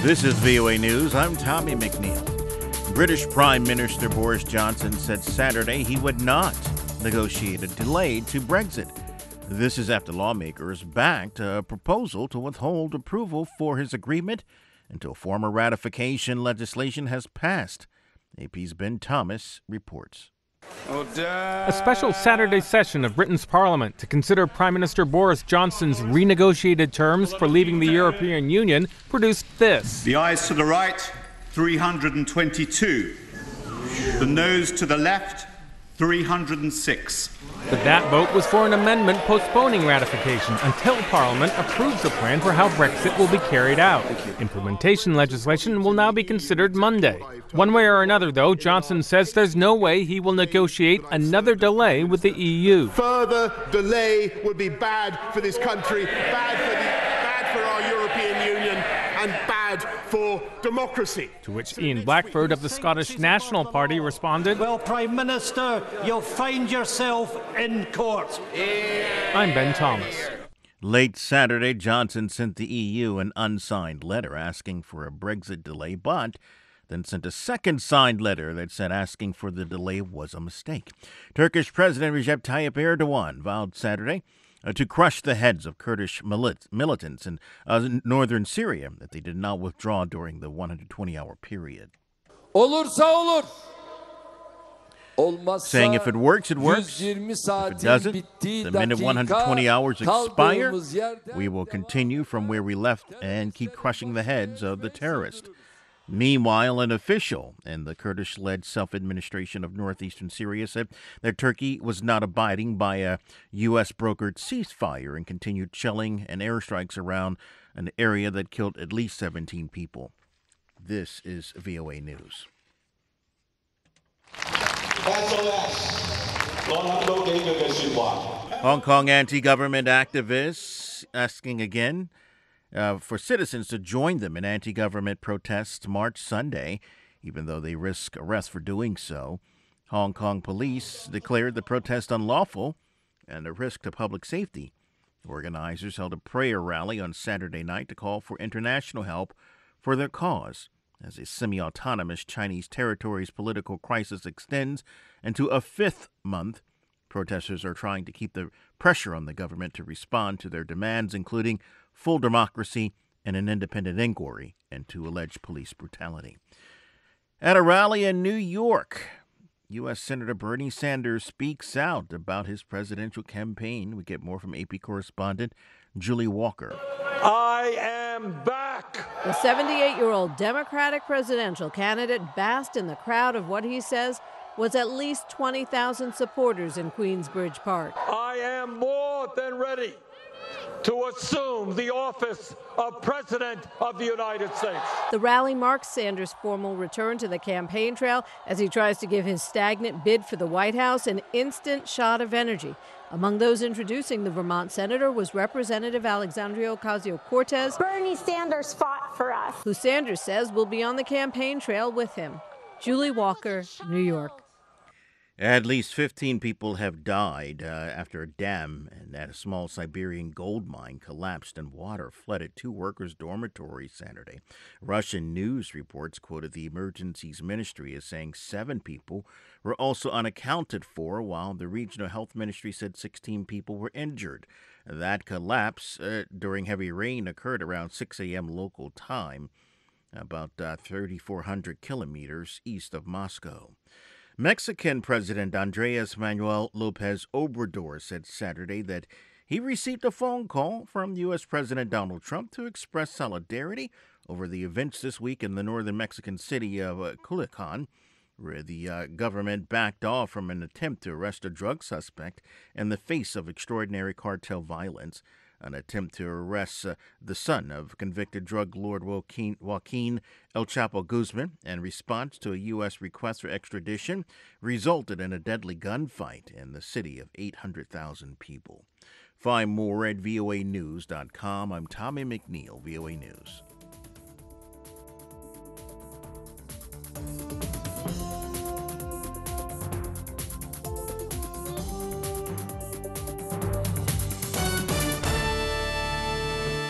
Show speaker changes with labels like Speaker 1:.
Speaker 1: This is VOA News. I'm Tommy McNeil. British Prime Minister Boris Johnson said Saturday he would not negotiate a delay to Brexit. This is after lawmakers backed a proposal to withhold approval for his agreement until formal ratification legislation has passed. AP's Ben Thomas reports.
Speaker 2: A special Saturday session of Britain's Parliament to consider Prime Minister Boris Johnson's renegotiated terms for leaving the European Union produced this.
Speaker 3: The ayes to the right, 322. The noes to the left, 306.
Speaker 2: But that vote was for an amendment postponing ratification until Parliament approves a plan for how Brexit will be carried out. Implementation legislation will now be considered Monday. One way or another, though, Johnson says there's no way he will negotiate another delay with the EU.
Speaker 4: Further delay would be bad for this country, bad for our European Union, and bad for democracy.
Speaker 2: To which Ian Blackford of the Scottish National Party responded,
Speaker 5: "Well, Prime Minister, you'll find yourself in court."
Speaker 2: I'm Ben Thomas.
Speaker 1: Late Saturday, Johnson sent the EU an unsigned letter asking for a Brexit delay, but then sent a second signed letter that said asking for the delay was a mistake. Turkish President Recep Tayyip Erdogan vowed Saturday to crush the heads of Kurdish militants in northern Syria if they did not withdraw during the 120-hour period.
Speaker 6: Olursa olur. Olmazsa
Speaker 1: saying if it works, it works. If it doesn't, the minute 120 hours expire, we will continue from where we left and keep crushing the heads of the terrorists. Meanwhile, an official in the Kurdish-led self-administration of northeastern Syria said that Turkey was not abiding by a U.S.-brokered ceasefire and continued shelling and airstrikes around an area that killed at least 17 people. This is VOA News. Hong Kong anti-government activists asking again for citizens to join them in anti-government protests March Sunday, even though they risk arrest for doing so. Hong Kong police declared the protest unlawful and a risk to public safety. Organizers held a prayer rally on Saturday night to call for international help for their cause, as a semi-autonomous Chinese territory's political crisis extends into a fifth month. Protesters are trying to keep the pressure on the government to respond to their demands, including full democracy and an independent inquiry into alleged police brutality. At a rally in New York, U.S. Senator Bernie Sanders speaks out about his presidential campaign. We get more from AP correspondent Julie Walker.
Speaker 7: I am back.
Speaker 8: The 78-year-old Democratic presidential candidate basked in the crowd of what he says was at least 20,000 supporters in Queensbridge Park.
Speaker 7: I am more than ready to assume the office of President of the United States.
Speaker 8: The rally marks Sanders' formal return to the campaign trail as he tries to give his stagnant bid for the White House an instant shot of energy. Among those introducing the Vermont senator was Representative Alexandria Ocasio-Cortez.
Speaker 9: Bernie Sanders fought for us,
Speaker 8: who Sanders says will be on the campaign trail with him. Julie Walker, New York.
Speaker 1: At least 15 people have died after a dam at a small Siberian gold mine collapsed and water flooded two workers' dormitories Saturday. Russian news reports quoted the emergencies ministry as saying 7 people were also unaccounted for, while the regional health ministry said 16 people were injured. That collapse during heavy rain occurred around 6 a.m. local time, about 3,400 kilometers east of Moscow. Mexican President Andrés Manuel López Obrador said Saturday that he received a phone call from U.S. President Donald Trump to express solidarity over the events this week in the northern Mexican city of Culiacan, where the government backed off from an attempt to arrest a drug suspect in the face of extraordinary cartel violence. An attempt to arrest the son of convicted drug lord Joaquin El Chapo Guzman in response to a U.S. request for extradition resulted in a deadly gunfight in the city of 800,000 people. Find more at voanews.com. I'm Tommy McNeil, VOA News.